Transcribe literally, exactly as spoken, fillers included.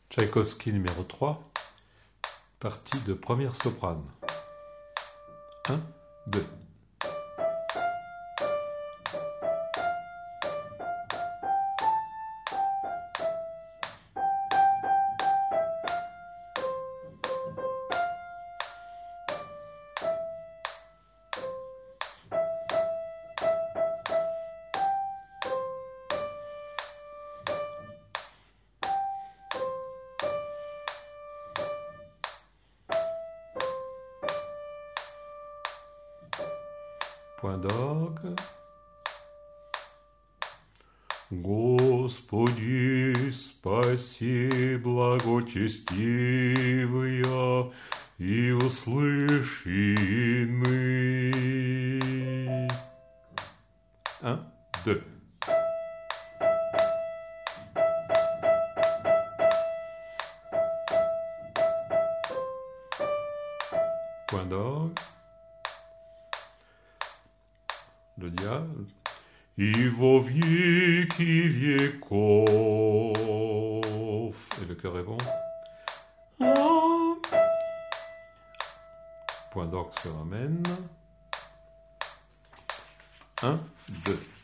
Tchaïkovski numéro trois, partie de première soprane. un, deux. Point d'orgue. Господи, спаси, благочестивые, и услыши мы. Un, deux. Point d'orgue. Le diable. И во веки веков. Et le chœur répond. Point d'orgue se ramène. Un, deux.